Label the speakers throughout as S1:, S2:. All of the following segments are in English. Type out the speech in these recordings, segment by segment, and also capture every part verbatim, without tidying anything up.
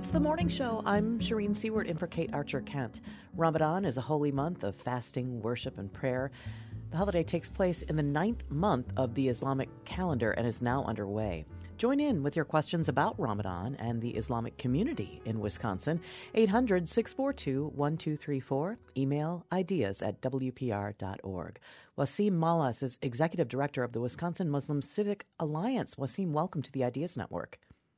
S1: It's the morning show. I'm Shireen Seward in for Kate Archer-Kent. Ramadan is a holy month of fasting, worship, and prayer. The holiday takes place in the ninth month of the Islamic calendar and is now underway. Join in with your questions about Ramadan and the Islamic community in Wisconsin. eight hundred, six four two, one two three four. Email ideas at w p r dot org. Wasim Malas is Executive Director of the Wisconsin Muslim Civic Alliance. Wasim, welcome to the Ideas Network.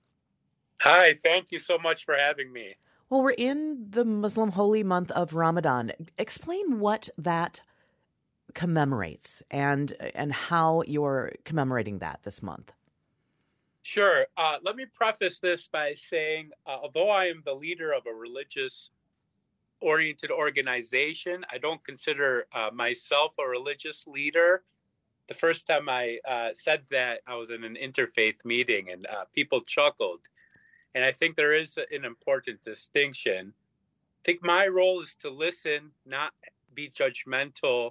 S2: Hi, thank you so much for having me.
S1: Well, we're in the Muslim holy month of Ramadan. Explain what that commemorates and and how you're commemorating that this month.
S2: Sure. Uh, let me preface this by saying, uh, although I am the leader of a religious-oriented organization, I don't consider uh, myself a religious leader. The first time I uh, said that, I was in an interfaith meeting, and uh, people chuckled. And I think there is an important distinction. I think my role is to listen, not be judgmental,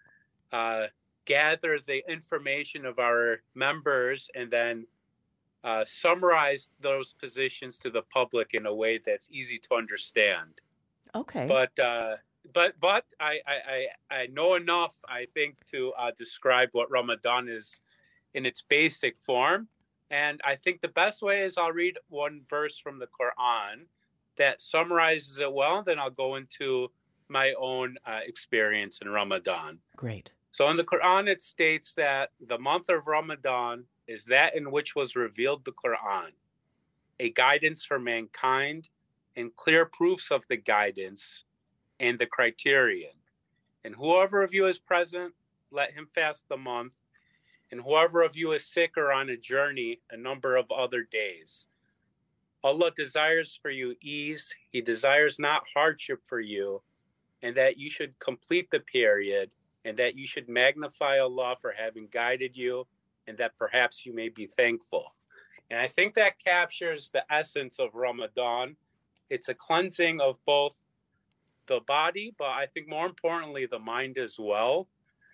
S2: uh, gather the information of our members, and then uh, summarize those positions to the public in a way that's easy to understand.
S1: Okay.
S2: But uh, but but I, I, I know enough, I think, to uh, describe what Ramadan is in its basic form. And I think the best way is I'll read one verse from the Quran that summarizes it well. Then I'll go into my own uh, experience in Ramadan.
S1: Great.
S2: So in the Quran, it states that the month of Ramadan is that in which was revealed the Quran, a guidance for mankind and clear proofs of the guidance and the criterion. And whoever of you is present, let him fast the month. And whoever of you is sick or on a journey, a number of other days. Allah desires for you ease. He desires not hardship for you, and that you should complete the period, and that you should magnify Allah for having guided you, and that perhaps you may be thankful. And I think that captures the essence of Ramadan. It's a cleansing of both the body, but I think more importantly, the mind as well.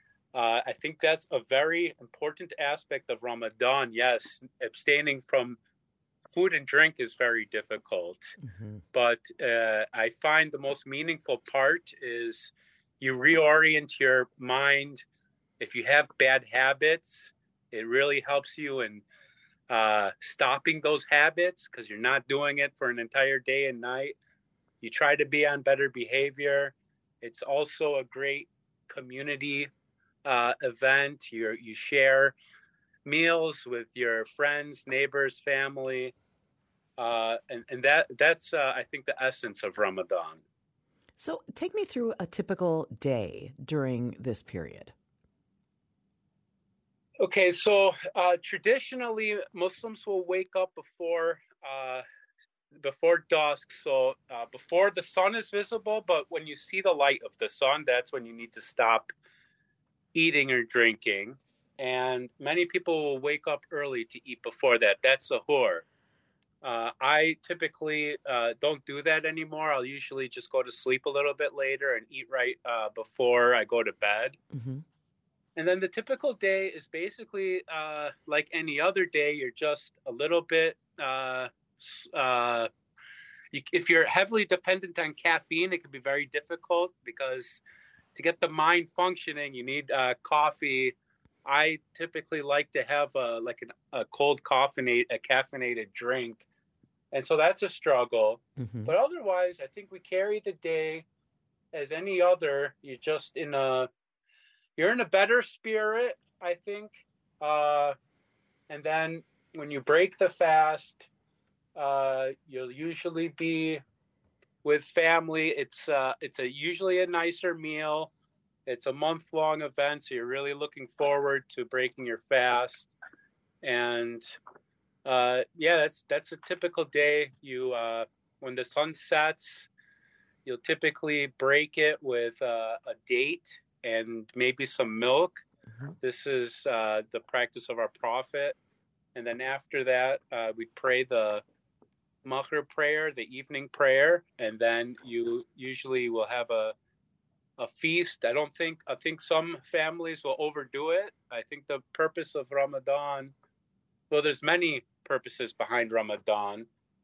S2: Uh, I think that's a very important aspect of Ramadan. Yes, abstaining from food and drink is very difficult. Mm-hmm. But uh, I find the most meaningful part is you reorient your mind. If you have bad habits, it really helps you in uh, stopping those habits because you're not doing it for an entire day and night. You try to be on better behavior. It's also a great community Uh, event. You you share meals with your friends, neighbors, family, uh, and and that that's uh, I think the essence of Ramadan.
S1: So take me through a typical day during this period.
S2: Okay, so uh, traditionally Muslims will wake up before uh, before dusk, so uh, before the sun is visible. But when you see the light of the sun, that's when you need to stop eating or drinking, and many people will wake up early to eat before that. That's sahur. Uh, I typically uh, don't do that anymore. I'll usually just go to sleep a little bit later and eat right uh, before I go to bed. Mm-hmm. And then the typical day is basically uh, like any other day. You're just a little bit, uh, uh, you, if you're heavily dependent on caffeine, it can be very difficult because to get the mind functioning, you need uh, coffee. I typically like to have a, like an, a cold caffeinate, a caffeinated drink. And so that's a struggle. Mm-hmm. But otherwise, I think we carry the day as any other. You're just in a, you're in a better spirit, I think. Uh, and then when you break the fast, uh, you'll usually be with family. It's uh, it's a usually a nicer meal. It's a month-long event, so you're really looking forward to breaking your fast. And uh, yeah, that's that's a typical day. You uh, when the sun sets, you'll typically break it with uh, a date and maybe some milk. Mm-hmm. This is uh, the practice of our Prophet. And then after that, uh, we pray the Maghrib prayer, the evening prayer, and then you usually will have a a feast. I don't think, I think some families will overdo it. I think the purpose of Ramadan, well, there's many purposes behind Ramadan,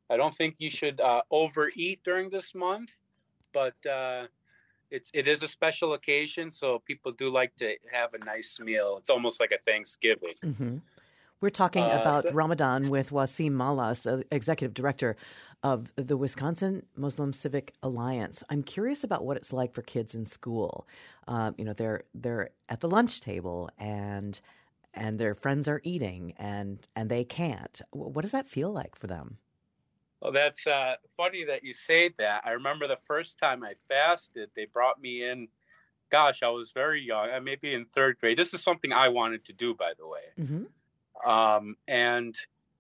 S2: I don't think you should uh, overeat during this month, but uh, it's it is a special occasion, so people do like to have a nice meal. It's almost like a Thanksgiving.
S1: Mm-hmm. We're talking
S2: Uh,
S1: about
S2: so,
S1: Ramadan with Wasim Malas, uh, Executive Director of the Wisconsin Muslim Civic Alliance. I'm curious about what it's like for kids in school. Uh, you know, they're they're at the lunch table and and their friends are eating and and they can't. What does that feel like for them?
S2: well, that's uh, funny that you say that. I remember the first time I fasted, they brought me in. Gosh, I was very young, uh, maybe in third grade. This is something I wanted to do, by the way.
S1: Mm-hmm.
S2: Um, and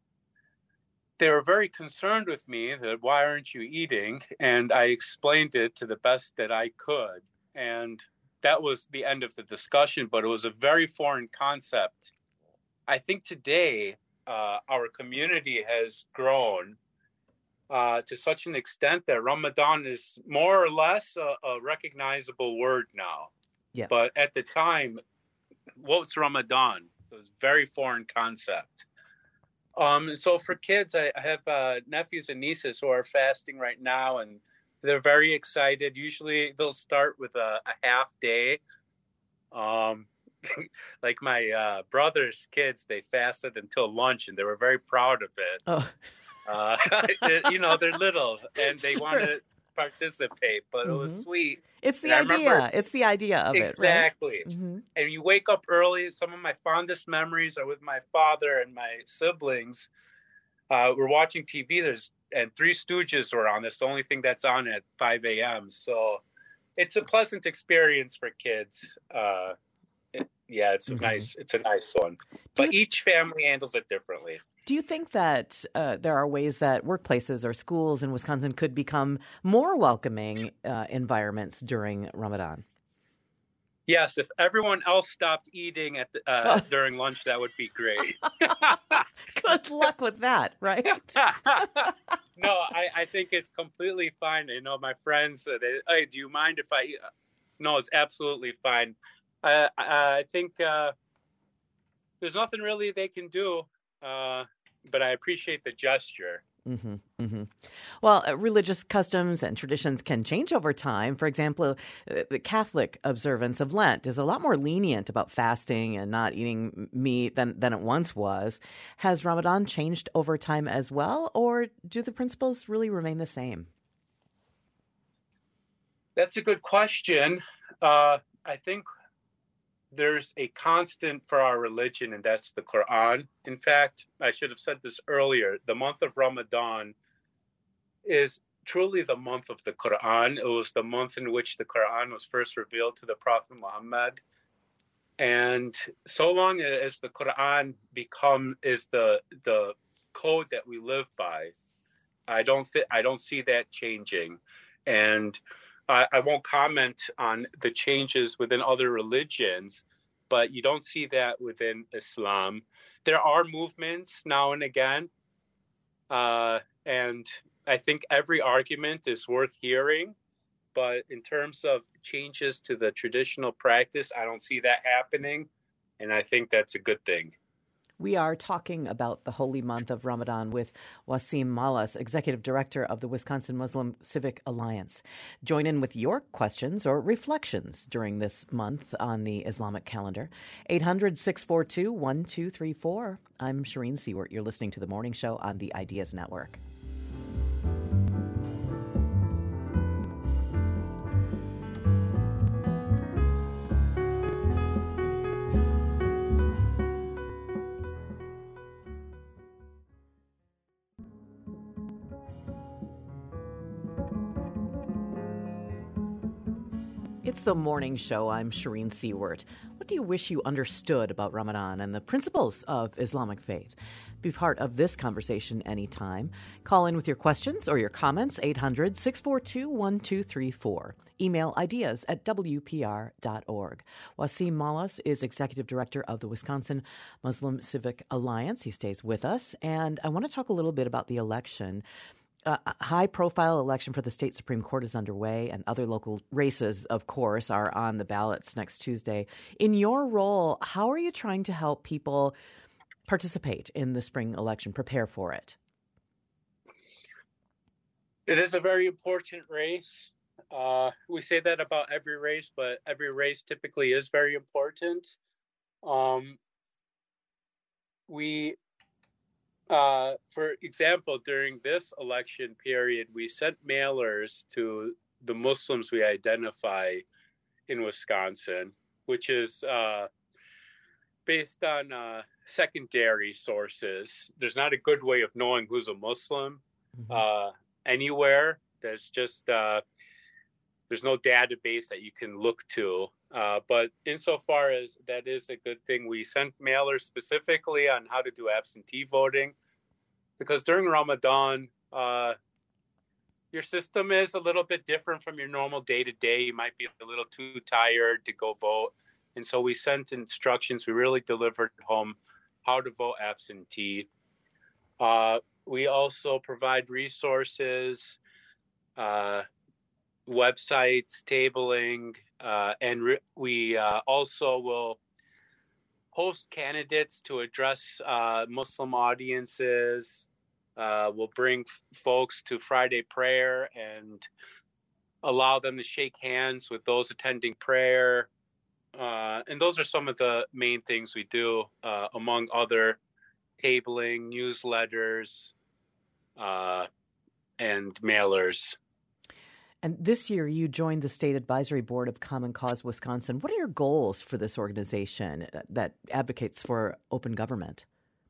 S2: they were very concerned with me that why aren't you eating? And I explained it to the best that I could. And that was the end of the discussion, but it was a very foreign concept. I think today uh, our community has grown uh, to such an extent that Ramadan is more or less a, a recognizable word now.
S1: Yes.
S2: But at the time, what's Ramadan? It was a very foreign concept. Um, so for kids, I, I have uh, nephews and nieces who are fasting right now, and they're very excited. Usually they'll start with a, a half day. Um, like my uh, brother's kids, they fasted until lunch, and they were very proud of it.
S1: Oh.
S2: uh, you know, they're little, and they
S1: Sure.
S2: want to participate, but
S1: mm-hmm.
S2: it was sweet.
S1: It's the
S2: and
S1: idea.
S2: Remember,
S1: it's the idea of
S2: exactly.
S1: it, right? Mm-hmm.
S2: And you wake up early. Some of my fondest memories are with my father and my siblings. Uh, we're watching T V. There's and Three Stooges were on. That's the only thing that's on at five a.m. So it's a pleasant experience for kids. Uh, it, yeah, it's
S1: mm-hmm.
S2: a nice. It's a nice one. But you, each family handles it differently.
S1: Do you think that uh, there are ways that workplaces or schools in Wisconsin could become more welcoming uh, environments during Ramadan?
S2: Yes, if everyone else stopped eating at the, uh, during lunch, that would be great.
S1: Good luck with that, right?
S2: No, I, I think it's completely fine. You know, my friends, uh, they, hey, do you mind if I eat? No, it's absolutely fine. Uh, I, I think uh, there's nothing really they can do, uh, but I appreciate the gesture.
S1: Mm-hmm, mm-hmm. Well, uh, religious customs and traditions can change over time. For example, uh, the Catholic observance of Lent is a lot more lenient about fasting and not eating meat than, than it once was. Has Ramadan changed over time as well, or do the principles really remain the same?
S2: That's a good question. Uh, I think there's a constant for our religion, and that's the Quran. In fact, I should have said this earlier. The month of Ramadan is truly the month of the Quran. It was the month in which the Quran was first revealed to the Prophet Muhammad. And so long as the Quran become is the the code that we live by, I don't th- I don't see that changing. And I, I won't comment on the changes within other religions, but you don't see that within Islam. There are movements now and again, uh, and I think every argument is worth hearing. But in terms of changes to the traditional practice, I don't see that happening, and I think that's a good thing.
S1: We are talking about the holy month of Ramadan with Wasim Malas, Executive Director of the Wisconsin Muslim Civic Alliance. Join in with your questions or reflections during this month on the Islamic calendar. eight hundred, six four two, one two three four. I'm Shireen Seward. You're listening to The Morning Show on the Ideas Network. It's The Morning Show. I'm Shireen Seward. What do you wish you understood about Ramadan and the principles of Islamic faith? Be part of this conversation anytime. Call in with your questions or your comments, eight hundred, six four two, one two three four. Email ideas at w p r dot org. Wasim Malas is Executive Director of the Wisconsin Muslim Civic Alliance. He stays with us, and I want to talk a little bit about the election. Uh, a high-profile election for the state Supreme Court is underway, and other local races, of course, are on the ballots next Tuesday. In your role, how are you trying to help people participate in the spring election, prepare for it?
S2: It is a very important race. Uh, we say that about every race, but every race typically is very important. Um, we, uh, for example, during this election period, we sent mailers to the Muslims we identify in Wisconsin, which is uh, based on uh, secondary sources. There's not a good way of knowing who's a Muslim mm-hmm. uh, anywhere. There's just uh, there's no database that you can look to. Uh, but insofar as that is a good thing, we sent mailers specifically on how to do absentee voting, because during Ramadan, uh, your system is a little bit different from your normal day-to-day. You might be a little too tired to go vote. And so we sent instructions. We really delivered home how to vote absentee. Uh, we also provide resources, uh, websites, tabling, uh, and re- we uh, also will host candidates to address uh, Muslim audiences. Uh, we'll bring f- folks to Friday prayer and allow them to shake hands with those attending prayer. Uh, and those are some of the main things we do, uh, among other tabling, newsletters, uh, and mailers.
S1: And this year you joined the State Advisory Board of Common Cause Wisconsin. What are your goals for this organization that advocates for open government?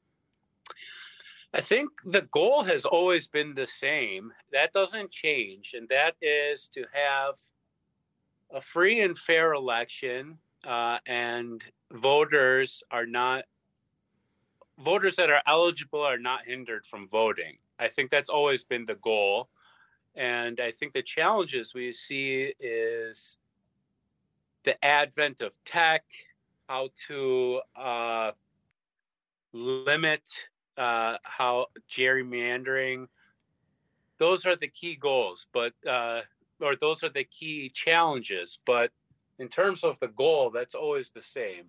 S2: I think the goal has always been the same. That doesn't change, and that is to have a free and fair election, uh, and voters are not voters that are eligible are not hindered from voting. I think that's always been the goal. And I think the challenges we see is the advent of tech, how to uh, limit uh, how gerrymandering. Those are the key goals, but uh, or those are the key challenges. But in terms of the goal, that's always the same.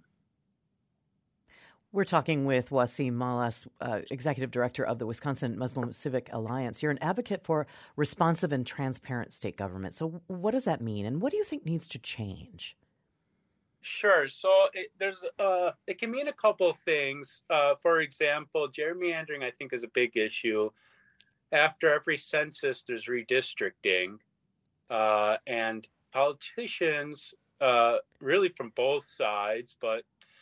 S1: We're talking with Wasim Malas, uh, Executive Director of the Wisconsin Muslim Civic Alliance. You're an advocate for responsive and transparent state government. So what does that mean, and what do you think needs to change?
S2: Sure. So it, there's uh, it can mean a couple of things. Uh, for example, gerrymandering, I think, is a big issue. After every census, there's redistricting, uh, and politicians, uh, really from both sides, but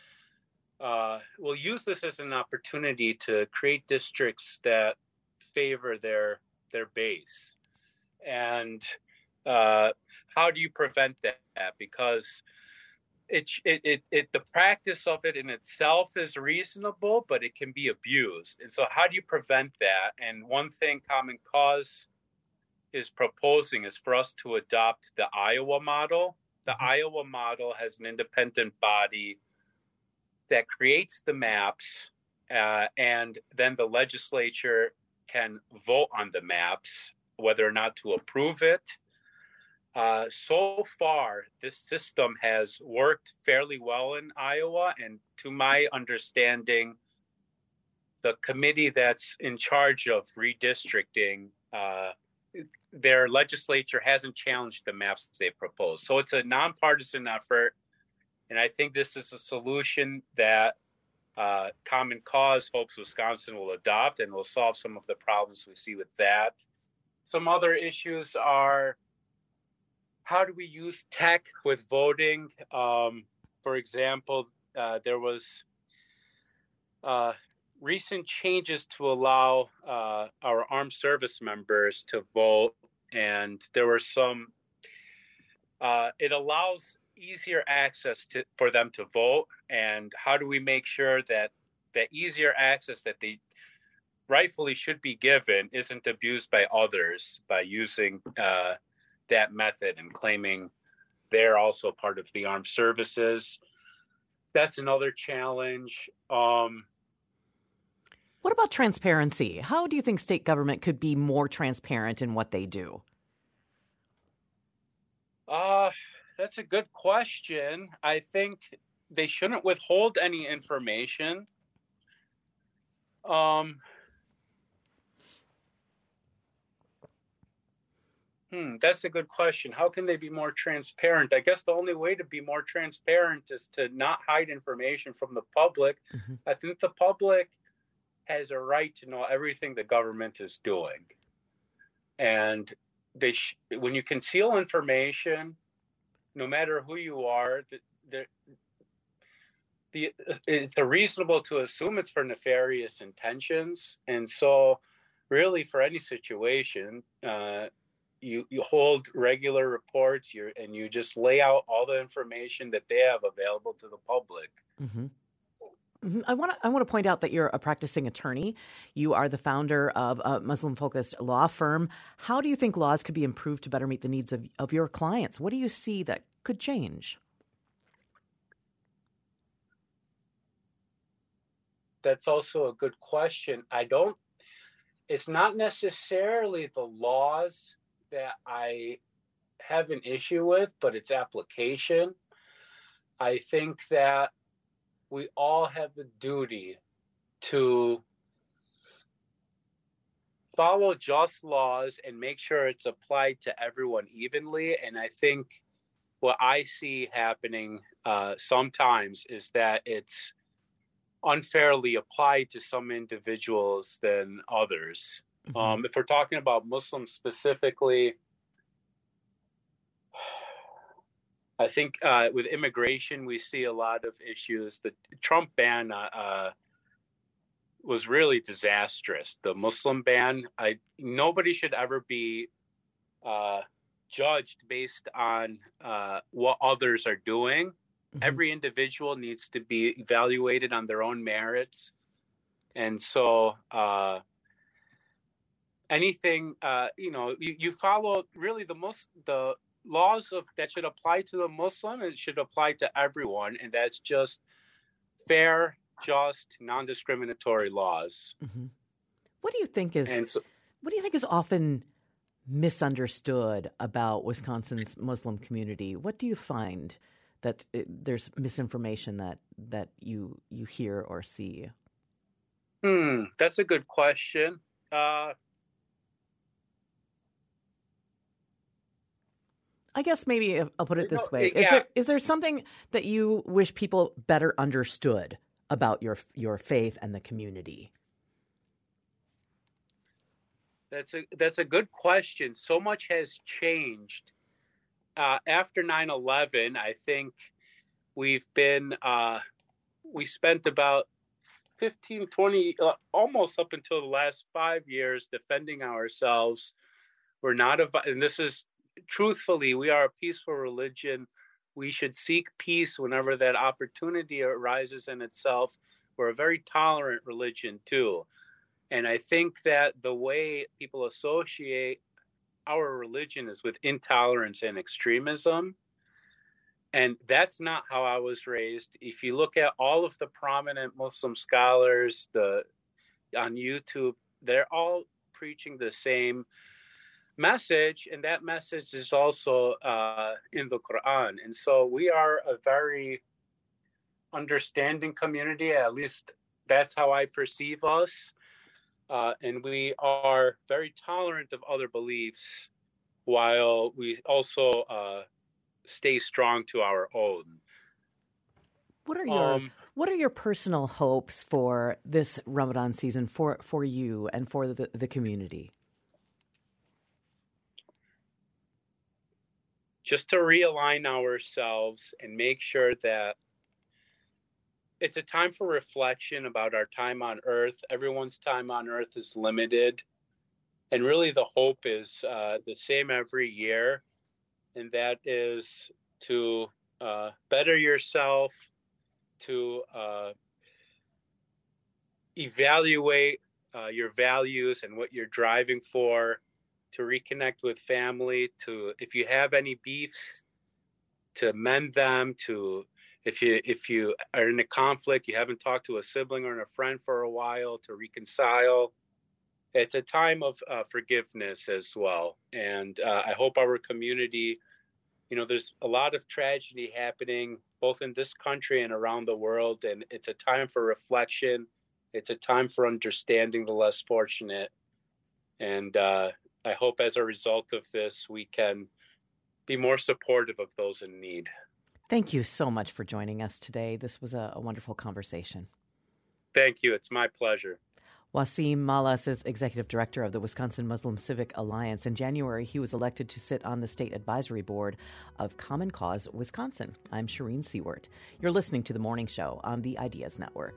S2: Uh, will use this as an opportunity to create districts that favor their their base. And uh, how do you prevent that? Because it, it it it the practice of it in itself is reasonable, but it can be abused. And so, how do you prevent that? And one thing Common Cause is proposing is for us to adopt the Iowa model. The mm-hmm. Iowa model has an independent body that creates the maps, uh, and then the legislature can vote on the maps, whether or not to approve it. Uh, so far, this system has worked fairly well in Iowa, and to my understanding, the committee that's in charge of redistricting, uh, their legislature hasn't challenged the maps they proposed. So it's a nonpartisan effort. And I think this is a solution that uh, Common Cause hopes Wisconsin will adopt, and will solve some of the problems we see with that. Some other issues are, how do we use tech with voting? Um, for example, uh, there was uh, recent changes to allow uh, our armed service members to vote, and there were some, uh, it allows easier access to for them to vote. And how do we make sure that that easier access that they rightfully should be given isn't abused by others by using uh, that method and claiming they're also part of the armed services? That's another challenge. Um,
S1: what about transparency? How do you think state government could be more transparent in what they do?
S2: Uh, that's a good question. I think they shouldn't withhold any information. Um, Hmm, that's a good question. How can they be more transparent? I guess the only way to be more transparent is to not hide information from the public.
S1: Hmm.
S2: I think the public has a right to know everything the government is doing. And they sh- when you conceal information, no matter who you are, the, the, the, it's reasonable to assume it's for nefarious intentions. And so, really, for any situation, uh, you you hold regular reports, you and you just lay out all the information that they have available to the public.
S1: Hmm. hmm I want to I want to point out that you're a practicing attorney. You are the founder of a Muslim-focused law firm. How do you think laws could be improved to better meet the needs of, of your clients? What do you see that could change?
S2: That's also a good question. I don't. It's not necessarily the laws that I have an issue with, but its application. I think that we all have a duty to follow just laws and make sure it's applied to everyone evenly. And I think what I see happening uh, sometimes is that it's unfairly applied to some individuals than others. Mm-hmm. Um, if we're talking about Muslims specifically, I think uh, with immigration, we see a lot of issues. The Trump ban uh, uh, was really disastrous. The Muslim ban, I nobody should ever be uh, judged based on uh, what others are doing. Mm-hmm. Every individual needs to be evaluated on their own merits. And so uh, anything, uh, you know, you, you follow really the most, the laws of that should apply to the Muslim, it should apply to everyone. And that's just fair, just, non-discriminatory laws.
S1: Mm-hmm. What do you think is,
S2: so,
S1: what do you think is often misunderstood about Wisconsin's Muslim community? What do you find that it, there's misinformation that that you you hear or see?
S2: Hmm, that's a good question. Uh,
S1: I guess maybe I'll put it this
S2: know,
S1: way:
S2: yeah.
S1: is there is there something that you wish people better understood about your your faith and the community?
S2: That's a that's a good question. So much has changed. Uh, after nine eleven, I think we've been, uh, we spent about fifteen, twenty, uh, almost up until the last five years defending ourselves. We're not, a, and this is, truthfully, we are a peaceful religion. We should seek peace whenever that opportunity arises in itself. We're a very tolerant religion, too. And I think that the way people associate our religion is with intolerance and extremism. And that's not how I was raised. If you look at all of the prominent Muslim scholars the on YouTube, they're all preaching the same message. And that message is also uh, in the Quran. And so we are a very understanding community. At least that's how I perceive us. Uh, and we are very tolerant of other beliefs while we also uh, stay strong to our own.
S1: What are your um, What are your personal hopes for this Ramadan season for, for you and for the, the community?
S2: Just to realign ourselves and make sure that it's a time for reflection about our time on earth. Everyone's time on earth is limited. And really the hope is uh, the same every year. And that is to uh, better yourself, to uh, evaluate uh, your values and what you're driving for, to reconnect with family, to, if you have any beefs, to mend them, to If you if you are in a conflict, you haven't talked to a sibling or a friend for a while, to reconcile. It's a time of uh, forgiveness as well. And uh, I hope our community, you know, there's a lot of tragedy happening both in this country and around the world. And it's a time for reflection. It's a time for understanding the less fortunate. And uh, I hope as a result of this, we can be more supportive of those in need.
S1: Thank you so much for joining us today. This was a, a wonderful conversation.
S2: Thank you. It's my pleasure.
S1: Wasim Malas is executive director of the Wisconsin Muslim Civic Alliance. In January, he was elected to sit on the state advisory board of Common Cause Wisconsin. I'm Shireen Seward. You're listening to The Morning Show on the Ideas Network.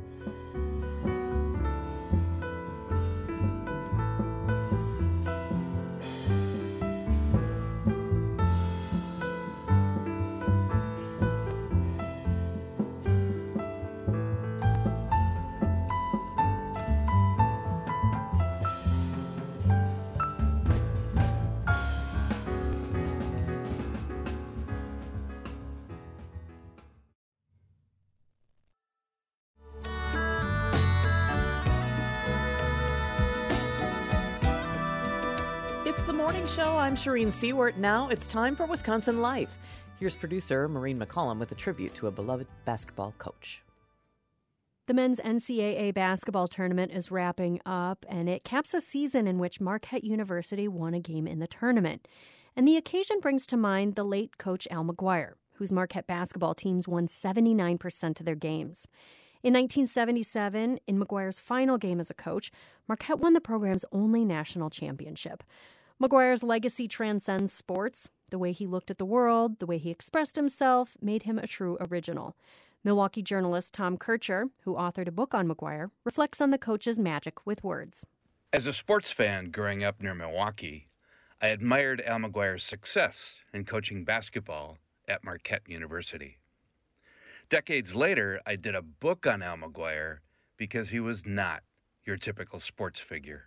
S1: It's The Morning Show. I'm Shireen Seward. Now it's time for Wisconsin Life. Here's producer Maureen McCollum with a tribute to a beloved basketball coach.
S3: The men's N C double A basketball tournament is wrapping up, and it caps a season in which Marquette University won a game in the tournament. And the occasion brings to mind the late coach Al McGuire, whose Marquette basketball teams won seventy-nine percent of their games. In nineteen seventy-seven, in McGuire's final game as a coach, Marquette won the program's only national championship. McGuire's legacy transcends sports. The way he looked at the world, the way he expressed himself, made him a true original. Milwaukee journalist Tom Kircher, who authored a book on McGuire, reflects on the coach's magic with words.
S4: As a sports fan growing up near Milwaukee, I admired Al McGuire's success in coaching basketball at Marquette University. Decades later, I did a book on Al McGuire because he was not your typical sports figure.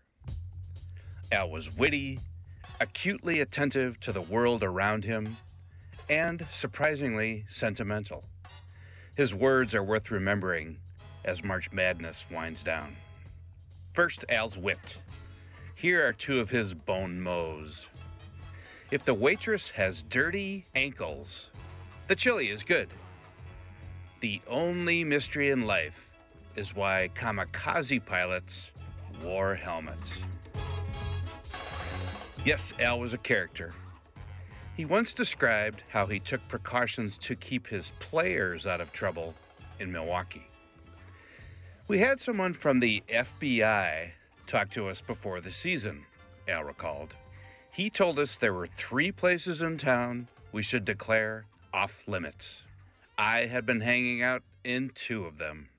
S4: Al was witty, acutely attentive to the world around him, and surprisingly sentimental. His words are worth remembering as March Madness winds down. First, Al's wit. Here are two of his bon mots. If the waitress has dirty ankles, the chili is good. The only mystery in life is why kamikaze pilots wore helmets. Yes, Al was a character. He once described how he took precautions to keep his players out of trouble in Milwaukee. We had someone from the F B I talk to us before the season, Al recalled. He told us there were three places in town we should declare off limits. I had been hanging out in two of them.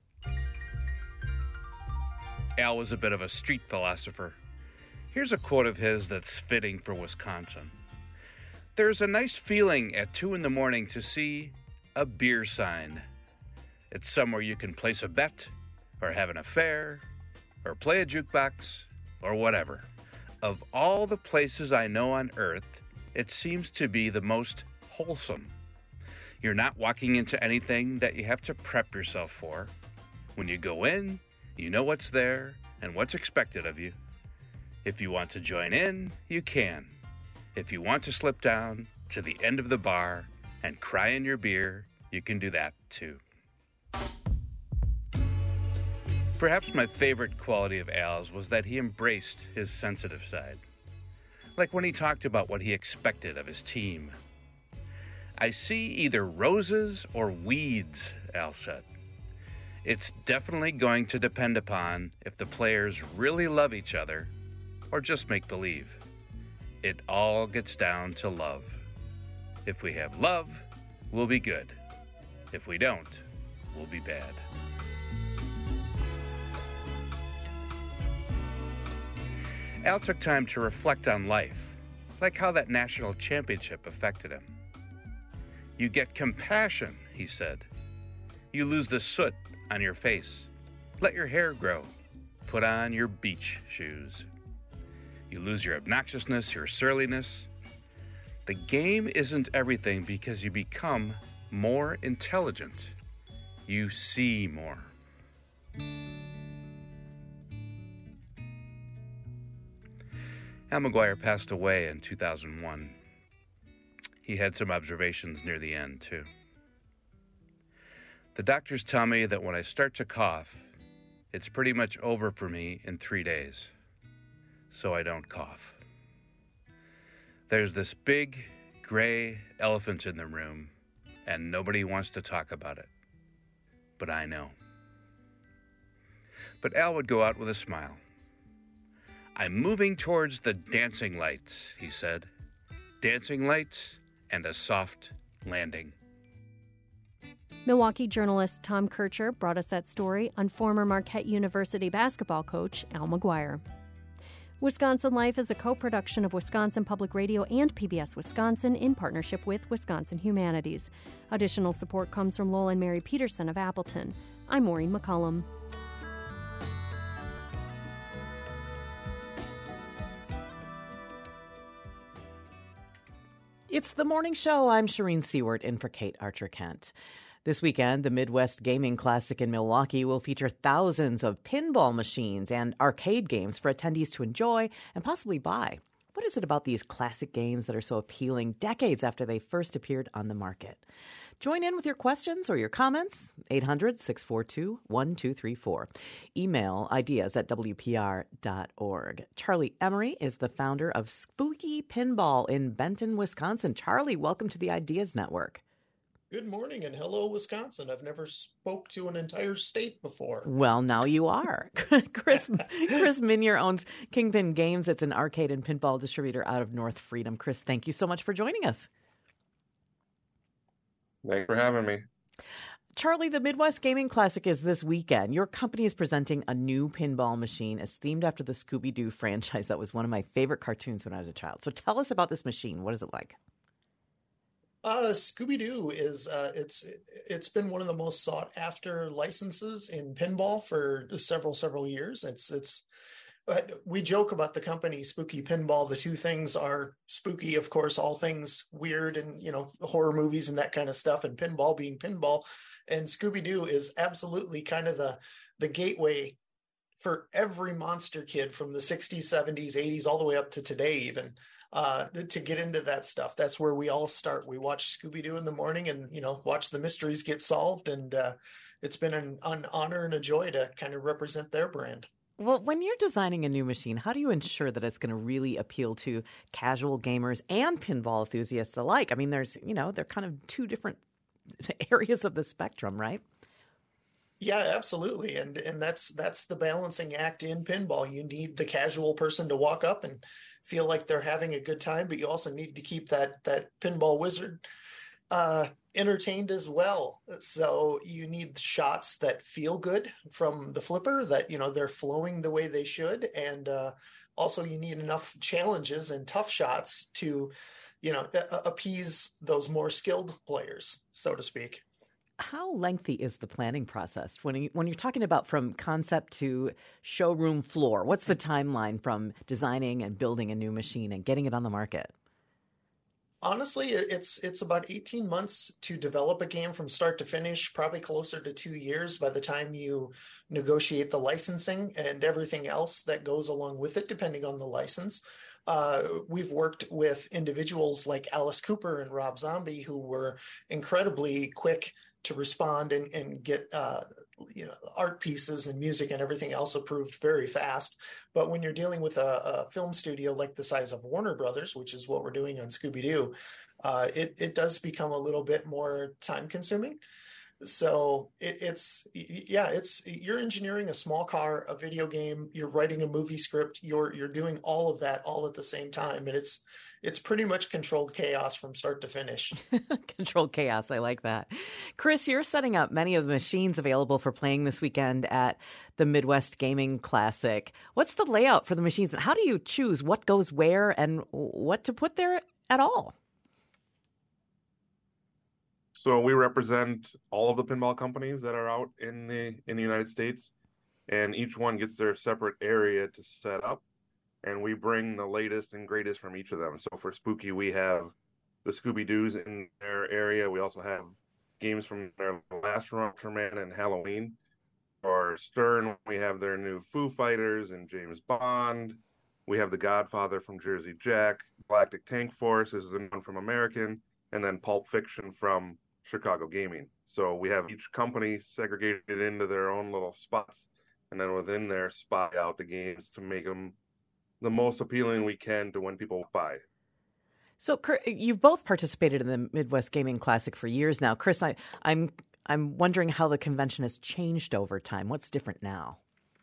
S4: Al was a bit of a street philosopher. Here's a quote of his that's fitting for Wisconsin. There's a nice feeling at two in the morning to see a beer sign. It's somewhere you can place a bet, or have an affair, or play a jukebox, or whatever. Of all the places I know on earth, it seems to be the most wholesome. You're not walking into anything that you have to prep yourself for. When you go in, you know what's there and what's expected of you. If you want to join in, you can. If you want to slip down to the end of the bar and cry in your beer, you can do that too. Perhaps my favorite quality of Al's was that he embraced his sensitive side. Like when he talked about what he expected of his team. I see either roses or weeds, Al said. It's definitely going to depend upon if the players really love each other or just make believe. It all gets down to love. If we have love, we'll be good. If we don't, we'll be bad. Al took time to reflect on life, like how that national championship affected him. You get compassion, he said. You lose the soot on your face. Let your hair grow. Put on your beach shoes. You lose your obnoxiousness, your surliness. The game isn't everything because you become more intelligent. You see more. Al McGuire passed away in two thousand one. He had some observations near the end, too. The doctors tell me that when I start to cough, it's pretty much over for me in three days. So I don't cough. There's this big, gray elephant in the room, and nobody wants to talk about it. But I know. But Al would go out with a smile. I'm moving towards the dancing lights, he said. Dancing lights and a soft landing.
S3: Milwaukee journalist Tom Kircher brought us that story on former Marquette University basketball coach Al McGuire. Wisconsin Life is a co-production of Wisconsin Public Radio and P B S Wisconsin in partnership with Wisconsin Humanities. Additional support comes from Lowell and Mary Peterson of Appleton. I'm Maureen McCullum.
S1: It's the morning show. I'm Shireen Seward in for Kate Archer-Kent. This weekend, the Midwest Gaming Classic in Milwaukee will feature thousands of pinball machines and arcade games for attendees to enjoy and possibly buy. What is it about these classic games that are so appealing decades after they first appeared on the market? Join in with your questions or your comments, eight hundred, six four two, one two three four. Email ideas at w p r dot org. Charlie Emery is the founder of Spooky Pinball in Benton, Wisconsin. Charlie, welcome to the Ideas Network.
S5: Good morning and hello, Wisconsin. I've never spoke to an entire state before.
S1: Well, now you are. Chris Chris Minier owns Kingpin Games. It's an arcade and pinball distributor out of North Freedom. Chris, thank you so much for joining us.
S6: Thanks for having me.
S1: Charlie, the Midwest Gaming Classic is this weekend. Your company is presenting a new pinball machine. It's themed after the Scooby-Doo franchise. That was one of my favorite cartoons when I was a child. So tell us about this machine. What is it like?
S5: Uh, Scooby-Doo is uh, it's it's been one of the most sought after licenses in pinball for several several years. It's it's but we joke about the company Spooky Pinball. The two things are spooky, of course, all things weird and, you know, horror movies and that kind of stuff, and pinball being pinball. And Scooby-Doo is absolutely kind of the the gateway for every monster kid from the sixties, seventies, eighties, all the way up to today even. Uh, to get into that stuff. That's where we all start. We watch Scooby-Doo in the morning and, you know, watch the mysteries get solved. And uh, it's been an, an honor and a joy to kind of represent their brand.
S1: Well, when you're designing a new machine, how do you ensure that it's going to really appeal to casual gamers and pinball enthusiasts alike? I mean, there's, you know, they're kind of two different areas of the spectrum, right?
S5: Yeah, absolutely. And and that's that's the balancing act in pinball. You need the casual person to walk up and feel like they're having a good time, but you also need to keep that that pinball wizard uh, entertained as well. So you need shots that feel good from the flipper, that, you know, they're flowing the way they should. And uh, also you need enough challenges and tough shots to, you know, a- appease those more skilled players, so to speak.
S1: How lengthy is the planning process when you, when you're talking about from concept to showroom floor? What's the timeline from designing and building a new machine and getting it on the market?
S5: Honestly, it's it's about eighteen months to develop a game from start to finish, probably closer to two years by the time you negotiate the licensing and everything else that goes along with it, depending on the license. Uh, we've worked with individuals like Alice Cooper and Rob Zombie, who were incredibly quick to respond and, and get uh, you know, art pieces and music and everything else approved very fast. But when you're dealing with a, a film studio like the size of Warner Brothers, which is what we're doing on Scooby-Doo, uh, it, it does become a little bit more time consuming. So it, it's, yeah, it's, you're engineering a small car, a video game, you're writing a movie script, you're, you're doing all of that all at the same time. And it's, it's pretty much controlled chaos from start to finish.
S1: Controlled chaos. I like that. Chris, you're setting up many of the machines available for playing this weekend at the Midwest Gaming Classic. What's the layout for the machines? How do you choose what goes where and what to put there at all?
S6: So we represent all of the pinball companies that are out in the in the United States, and each one gets their separate area to set up. And we bring the latest and greatest from each of them. So for Spooky, we have the Scooby-Doos in their area. We also have games from their last run, Ultraman and Halloween. For Stern, we have their new Foo Fighters and James Bond. We have The Godfather from Jersey Jack. Galactic Tank Force is the one from American. And then Pulp Fiction from Chicago Gaming. So we have each company segregated into their own little spots. And then within there, spot out the games to make them the most appealing we can to when people walk by.
S1: So you've both participated in the Midwest Gaming Classic for years now. Chris, I, I'm I'm wondering how the convention has changed over time. What's different now?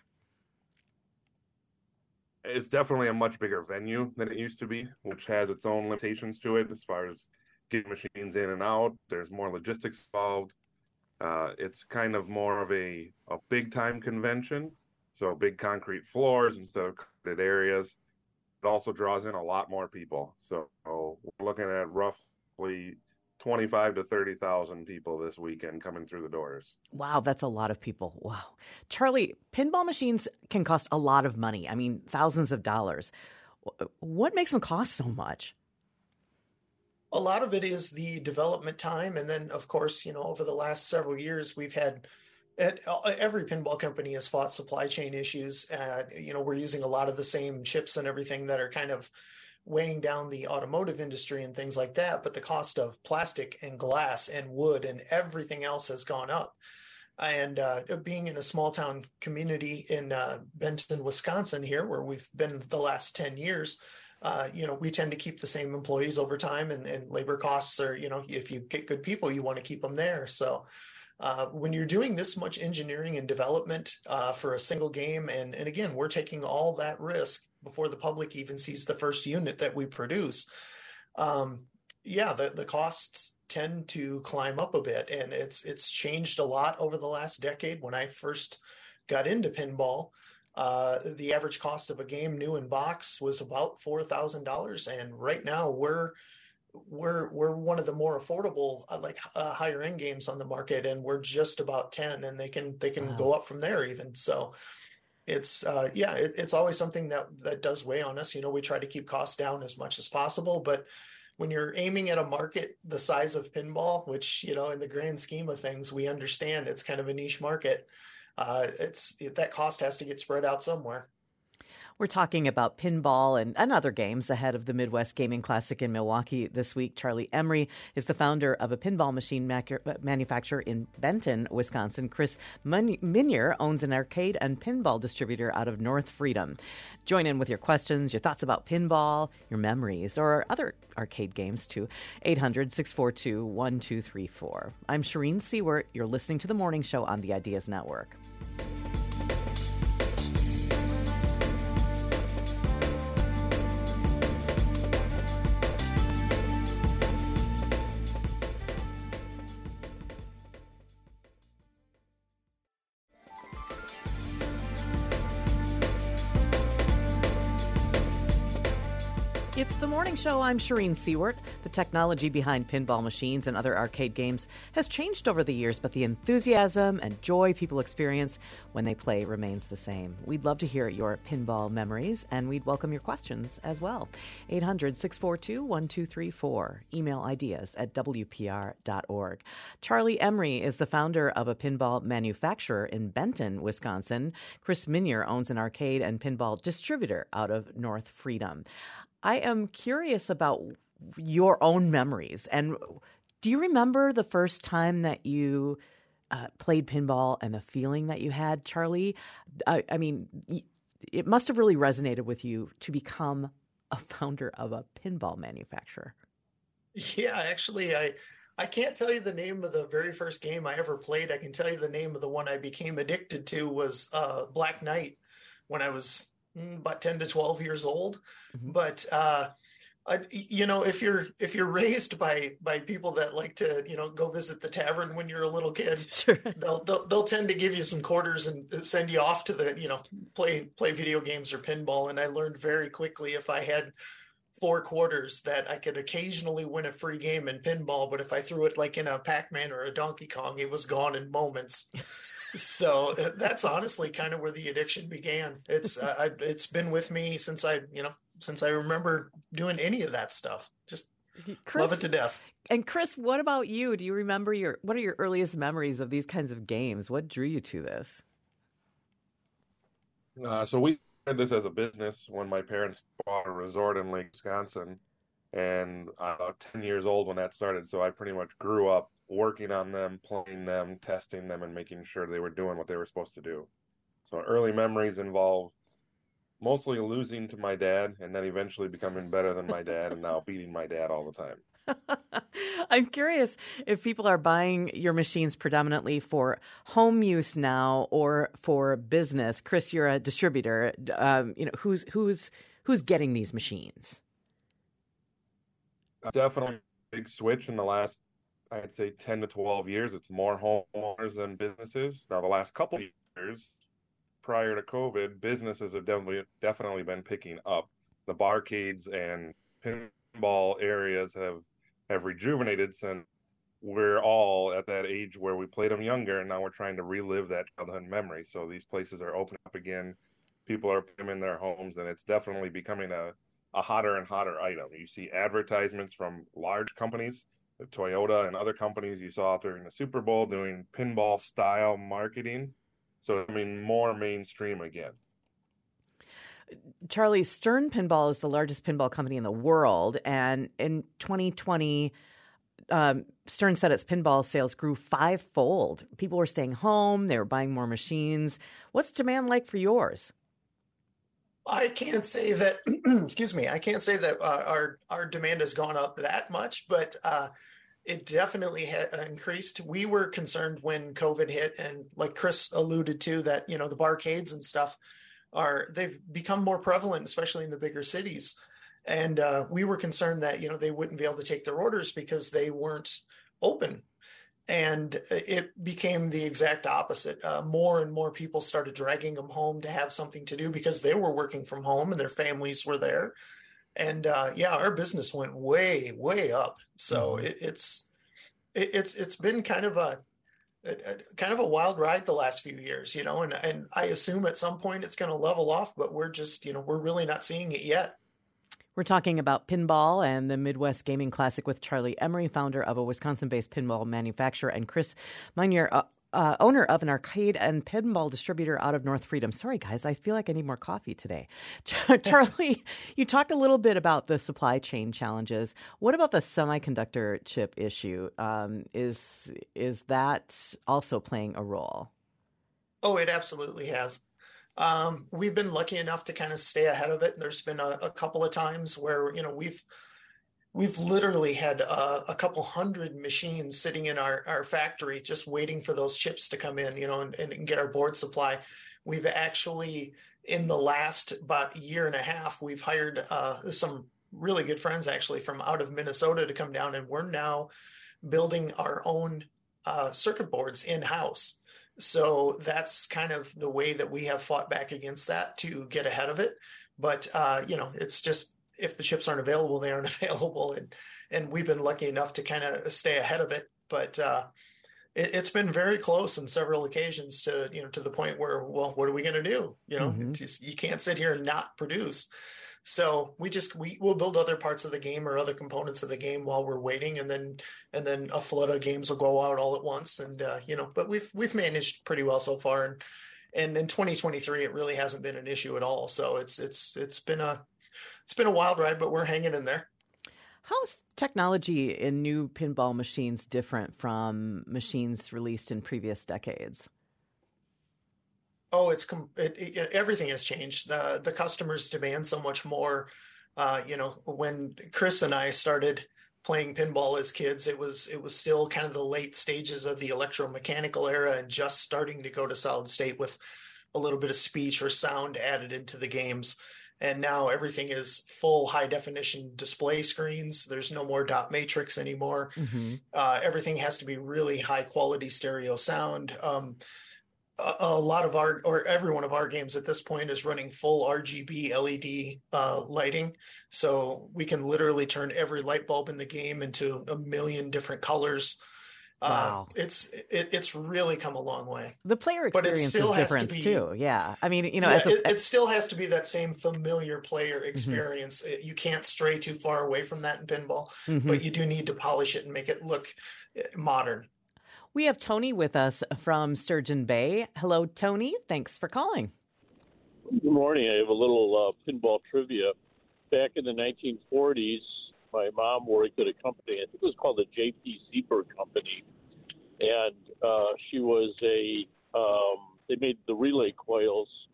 S6: It's definitely a much bigger venue than it used to be, which has its own limitations to it as far as getting machines in and out. There's more logistics involved. Uh, it's kind of more of a, a big-time convention, so big concrete floors instead of crowded areas. It also draws in a lot more people. So we're looking at roughly twenty-five to thirty thousand people this weekend coming through the doors.
S1: Wow, that's a lot of people. Wow. Charlie, pinball machines can cost a lot of money. I mean, thousands of dollars. What makes them cost so much?
S5: A lot of it is the development time. And then, of course, you know, over the last several years, we've had At, every pinball company has fought supply chain issues. Uh, you know, we're using a lot of the same chips and everything that are kind of weighing down the automotive industry and things like that. But the cost of plastic and glass and wood and everything else has gone up. And uh, being in a small town community in uh, Benton, Wisconsin here, where we've been the last ten years, uh, you know, we tend to keep the same employees over time, and, and labor costs are, you know, if you get good people, you want to keep them there. So Uh, when you're doing this much engineering and development uh, for a single game, and, and again, we're taking all that risk before the public even sees the first unit that we produce. Um, yeah, the, the costs tend to climb up a bit, and it's it's changed a lot over the last decade. When I first got into pinball, uh, the average cost of a game new in box was about four thousand dollars, and right now we're we're we're one of the more affordable uh, like uh, higher end games on the market, and we're just about ten, and they can they can wow. go up from there even. So it's uh yeah it, it's always something that that does weigh on us. You know, we try to keep costs down as much as possible, but when you're aiming at a market the size of pinball, which, you know, in the grand scheme of things, we understand it's kind of a niche market, uh it's it, that cost has to get spread out somewhere.
S1: We're talking about pinball and, and other games ahead of the Midwest Gaming Classic in Milwaukee this week. Charlie Emery is the founder of a pinball machine mac- manufacturer in Benton, Wisconsin. Chris Minier owns an arcade and pinball distributor out of North Freedom. Join in with your questions, your thoughts about pinball, your memories, or other arcade games too. eight hundred, six four two, one two three four. I'm Shireen Seward. You're listening to The Morning Show on the Ideas Network. It's The Morning Show. I'm Shireen Seward. The technology behind pinball machines and other arcade games has changed over the years, but the enthusiasm and joy people experience when they play remains the same. We'd love to hear your pinball memories, and we'd welcome your questions as well. eight hundred, six four two, one two three four. Email ideas at w p r dot org. Charlie Emery is the founder of a pinball manufacturer in Benton, Wisconsin. Chris Minier owns an arcade and pinball distributor out of North Freedom. I am curious about your own memories. And do you remember the first time that you uh, played pinball and the feeling that you had, Charlie? I, I mean, it must have really resonated with you to become a founder of a pinball manufacturer.
S5: Yeah, actually, I I can't tell you the name of the very first game I ever played. I can tell you the name of the one I became addicted to was uh, Black Knight when I was about ten to twelve years old. Mm-hmm. But, uh, I, you know, if you're, if you're raised by, by people that like to, you know, go visit the tavern when you're a little kid, sure. they'll, they'll, they'll tend to give you some quarters and send you off to the, you know, play, play video games or pinball. And I learned very quickly if I had four quarters that I could occasionally win a free game in pinball. But if I threw it like in a Pac-Man or a Donkey Kong, it was gone in moments. So that's honestly kind of where the addiction began. It's uh, I, it's been with me since I, you know, since I remember doing any of that stuff. Just Chris, love it to death.
S1: And Chris, what about you? Do you remember your, what are your earliest memories of these kinds of games? What drew you to this?
S6: Uh, so we did this as a business when my parents bought a resort in Lake Wisconsin, and I was about ten years old when that started. So I pretty much grew up working on them, playing them, testing them, and making sure they were doing what they were supposed to do. So early memories involve mostly losing to my dad and then eventually becoming better than my dad and now beating my dad all the time.
S1: I'm curious if people are buying your machines predominantly for home use now or for business. Chris, you're a distributor. Um, you know, who's who's who's getting these machines?
S6: Definitely a big switch in the last, I'd say, ten to twelve years. It's more homeowners than businesses. Now, the last couple of years prior to COVID, businesses have definitely definitely been picking up. The barcades and pinball areas have have rejuvenated since we're all at that age where we played them younger, and now we're trying to relive that childhood memory. So these places are opening up again. People are putting them in their homes, and it's definitely becoming a, a hotter and hotter item. You see advertisements from large companies, Toyota and other companies you saw during the Super Bowl doing pinball style marketing. So, I mean, more mainstream again.
S1: Charlie, Stern Pinball is the largest pinball company in the world. And in twenty twenty, um, Stern said its pinball sales grew fivefold. People were staying home. They were buying more machines. What's demand like for yours?
S5: I can't say that, excuse me, I can't say that uh, our, our demand has gone up that much, but uh, it definitely ha- increased. We were concerned when COVID hit, and like Chris alluded to, that, you know, the barcades and stuff are, they've become more prevalent, especially in the bigger cities. And uh, we were concerned that, you know, they wouldn't be able to take their orders because they weren't open. And it became the exact opposite. Uh, more and more people started dragging them home to have something to do because they were working from home and their families were there. And uh, yeah, our business went way, way up. So mm-hmm. it, it's it, it's it's been kind of a, a, a kind of a wild ride the last few years, you know. And and I assume at some point it's going to level off, but we're just, you know, we're really not seeing it yet.
S1: We're talking about pinball and the Midwest Gaming Classic with Charlie Emery, founder of a Wisconsin-based pinball manufacturer, and Chris Meunier, uh, uh, owner of an arcade and pinball distributor out of North Freedom. Sorry, guys, I feel like I need more coffee today. Charlie, you talked a little bit about the supply chain challenges. What about the semiconductor chip issue? Um, is is that also playing a role?
S5: Oh, it absolutely has. Um, we've been lucky enough to kind of stay ahead of it. And there's been a, a couple of times where, you know, we've, we've literally had a, a couple hundred machines sitting in our, our factory, just waiting for those chips to come in, you know, and, and get our board supply. We've actually, in the last about year and a half, we've hired uh, some really good friends actually from out of Minnesota to come down, and we're now building our own uh, circuit boards in-house. So that's kind of the way that we have fought back against that to get ahead of it. But, uh, you know, it's just, if the chips aren't available, they aren't available. And, and we've been lucky enough to kind of stay ahead of it. But uh, it, it's been very close on several occasions to, you know, to the point where, well, what are we going to do? You know, mm-hmm. just, you can't sit here and not produce. So we just, we will build other parts of the game or other components of the game while we're waiting. And then, and then a flood of games will go out all at once. And, uh, you know, but we've, we've managed pretty well so far. And, and in twenty twenty-three, it really hasn't been an issue at all. So it's, it's, it's been a, it's been a wild ride, but we're hanging in there.
S1: How's technology in new pinball machines different from machines released in previous decades?
S5: Oh, it's it, it, everything has changed. The the customers demand so much more. Uh, you know, when Chris and I started playing pinball as kids, it was it was still kind of the late stages of the electromechanical era and just starting to go to solid state with a little bit of speech or sound added into the games. And now everything is full high definition display screens. There's no more dot matrix anymore. Mm-hmm. Uh, everything has to be really high quality stereo sound. Um, A, a lot of our, or every one of our games at this point is running full R G B L E D uh, lighting. So we can literally turn every light bulb in the game into a million different colors.
S1: Wow.
S5: Uh, it's, it, it's really come a long way.
S1: The player experience is different to too. Yeah. I mean, you know,
S5: yeah,
S1: as a,
S5: it, it still has to be that same familiar player experience. Mm-hmm. You can't stray too far away from that in pinball, mm-hmm. but you do need to polish it and make it look modern.
S1: We have Tony with us from Sturgeon Bay. Hello, Tony. Thanks for calling.
S7: Good morning. I have a little uh, pinball trivia. Back in the nineteen forties, my mom worked at a company, I think it was called the J P Seberg Company, and uh, she was a, um, they made the relay coils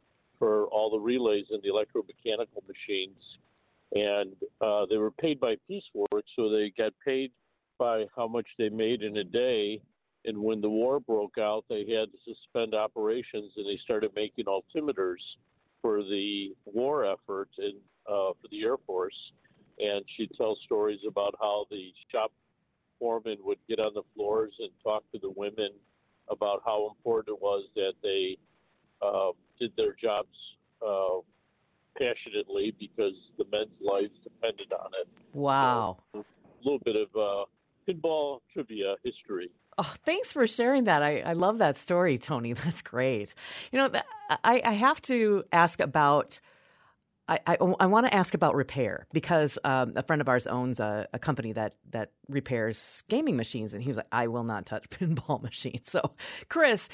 S7: for all the relays and the electromechanical machines. And uh, they were paid by piecework, so they got paid by how much they made in a day. And when the war broke out, they had to suspend operations, and they started making altimeters for the war effort and uh, for the Air Force. And she'd tell stories about how the shop foreman would get on the floors and talk to the women about how important it was that they uh, did their jobs uh, passionately because the men's lives depended on it.
S1: Wow.
S7: So, a little bit of uh, pinball trivia history.
S1: Oh, thanks for sharing that. I, I love that story, Tony. That's great. You know, I, I have to ask about, I, I, I want to ask about repair because um, a friend of ours owns a, a company that, that repairs gaming machines. And he was like, I will not touch pinball machines. So, Chris,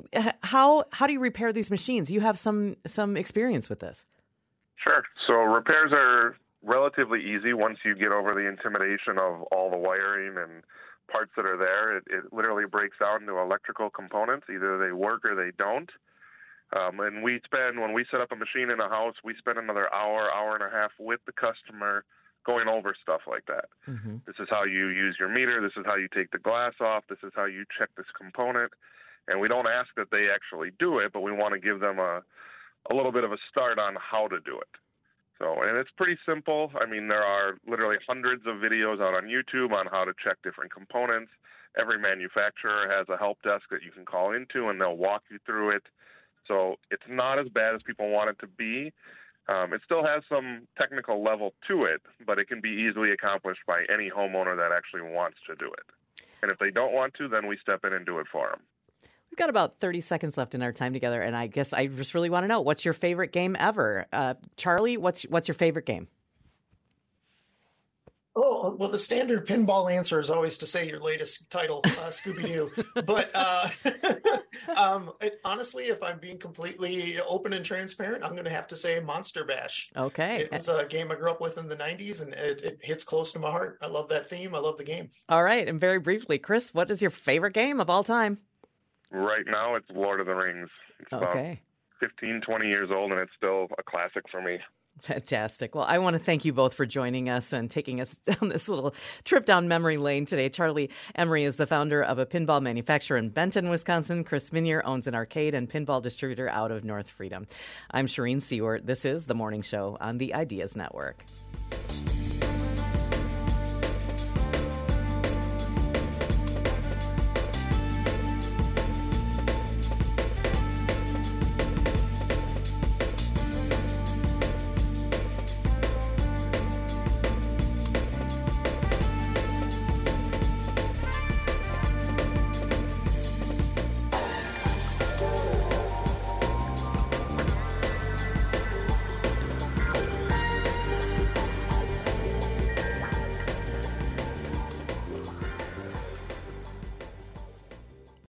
S1: how how do you repair these machines? You have some some experience with this.
S6: Sure. So repairs are relatively easy once you get over the intimidation of all the wiring and parts that are there. It, it literally breaks down into electrical components. Either they work or they don't. Um, and we spend, when we set up a machine in a house, we spend another hour, hour and a half with the customer going over stuff like that. Mm-hmm. This is how you use your meter. This is how you take the glass off. This is how you check this component. And we don't ask that they actually do it, but we want to give them a, a little bit of a start on how to do it. So, and it's pretty simple. I mean, there are literally hundreds of videos out on YouTube on how to check different components. Every manufacturer has a help desk that you can call into, and they'll walk you through it. So it's not as bad as people want it to be. Um, it still has some technical level to it, but it can be easily accomplished by any homeowner that actually wants to do it. And if they don't want to, then we step in and do it for them.
S1: We've got about thirty seconds left in our time together, and I guess I just really want to know, what's your favorite game ever? Uh, Charlie, what's what's your favorite game?
S5: Oh, well, the standard pinball answer is always to say your latest title, uh, Scooby-Doo. But uh, um, it, honestly, if I'm being completely open and transparent, I'm going to have to say Monster Bash.
S1: Okay.
S5: It was a game I grew up with in the nineties, and it, it hits close to my heart. I love that theme. I love the game.
S1: All right. And very briefly, Chris, what is your favorite game of all time?
S6: Right now, it's Lord of the Rings. It's
S1: okay.
S6: about fifteen, twenty years old, and it's still a classic for me.
S1: Fantastic. Well, I want to thank you both for joining us and taking us down this little trip down memory lane today. Charlie Emery is the founder of a pinball manufacturer in Benton, Wisconsin. Chris Minier owns an arcade and pinball distributor out of North Freedom. I'm Shireen Seward. This is The Morning Show on the Ideas Network.